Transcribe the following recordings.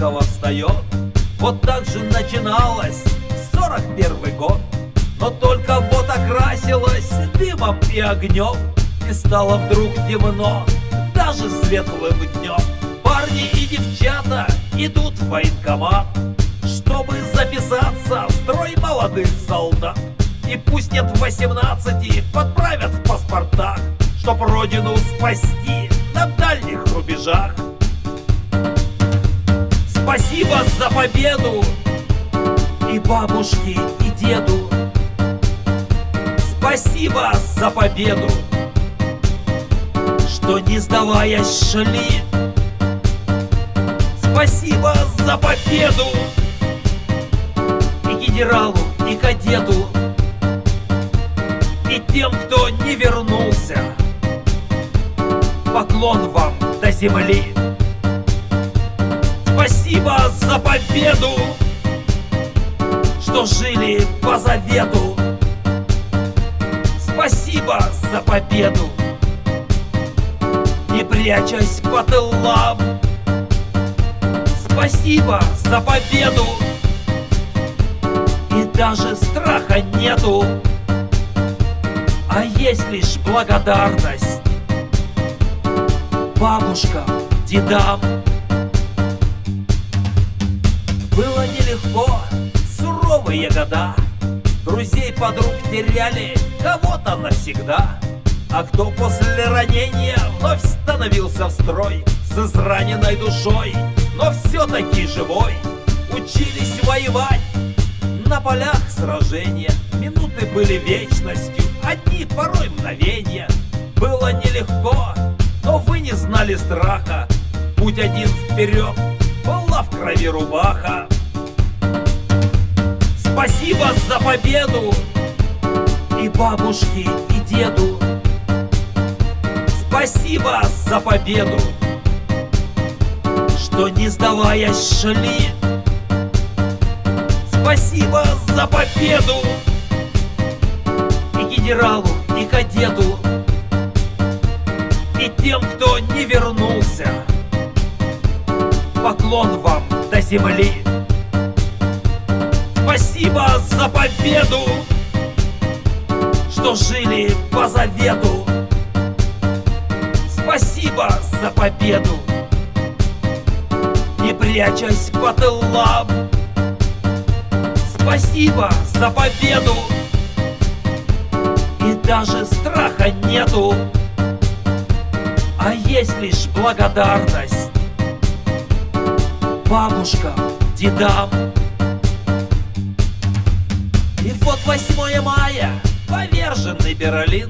ласково встает. Вот так же начиналось в 41-й год. Но только вот окрасилось дымом и огнем, и стало вдруг темно, даже светлым днем. Парни и девчата идут в военкомат, чтобы записаться в строй молодых солдат. И пусть нет 18, подправят в паспортах, чтоб родину спасти на дальних рубежах. Спасибо за победу и бабушке, и деду. Спасибо за победу, что не сдаваясь шли. Спасибо за победу и генералу, и кадету, и тем, кто не вернулся. Поклон вам до земли. Спасибо за победу, что жили по завету. Спасибо за победу, не прячась по тылам. Спасибо за победу, и даже страха нету, а есть лишь благодарность бабушкам, дедам. Было нелегко, суровые года, друзей, подруг теряли, кого-то навсегда. А кто после ранения вновь становился в строй с израненной душой, но все-таки живой, учились воевать на полях сражения. Минуты были вечностью, одни порой мгновения. Было нелегко, но вы не знали страха. Путь один вперед, была в крови рубаха. Спасибо за победу и бабушке, и деду. Спасибо за победу, что не сдаваясь шли. Спасибо за победу и генералу, и кадету, и тем, кто не вернулся. Поклон вам до земли. Спасибо за победу, что жили по завету. Спасибо за победу, не прячась по тылам. Спасибо за победу, и даже страха нету, а есть лишь благодарность бабушкам, дедам. И вот 8 мая, поверженный Берлин,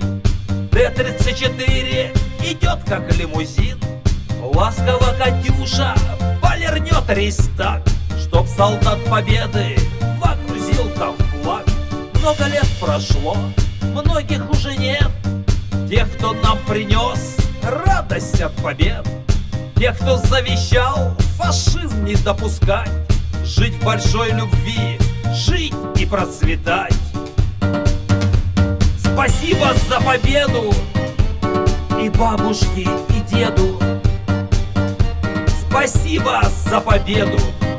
Т-34 идет как лимузин. Ласково Катюша полирнет рейхстаг, чтоб солдат победы водрузил там флаг. Много лет прошло, многих уже нет, тех, кто нам принес радость от побед. Тех, кто завещал фашизм не допускать, жить в большой любви, жить и процветать. Спасибо за победу и бабушке, и деду. Спасибо за победу,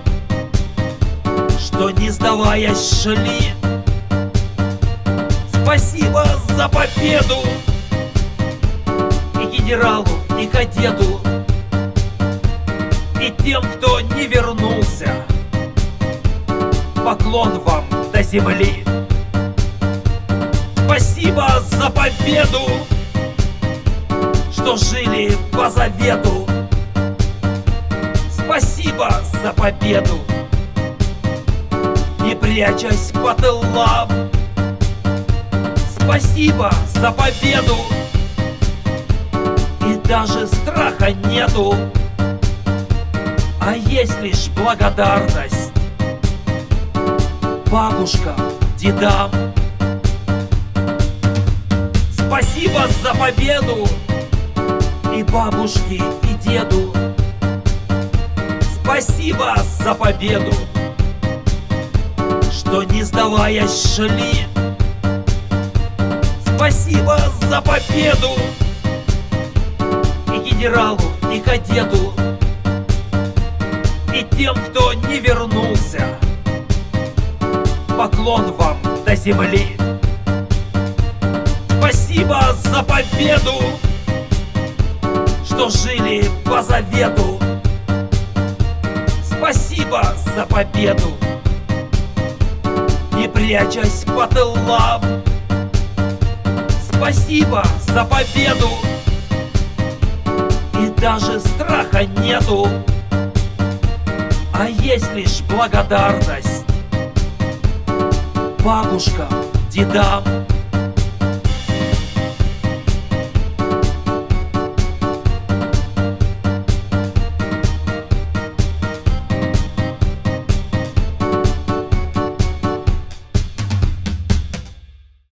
что не сдаваясь шли. Спасибо за победу и генералу, и кадету, и тем, кто не вернулся. Поклон вам до земли. Спасибо за победу, что жили по завету. Спасибо за победу, не прячась по тылам. Спасибо за победу, и даже страха нету, а есть лишь благодарность бабушкам, дедам. Спасибо за победу и бабушке, и деду. Спасибо за победу, что не сдаваясь шли. Спасибо за победу и генералу, и кадету, И тем, кто не вернулся, поклон вам до земли. Спасибо за победу, что жили по завету. Спасибо за победу, не прячась по тылам. Спасибо за победу, и даже страха нету, а есть лишь благодарность бабушкам, дедам,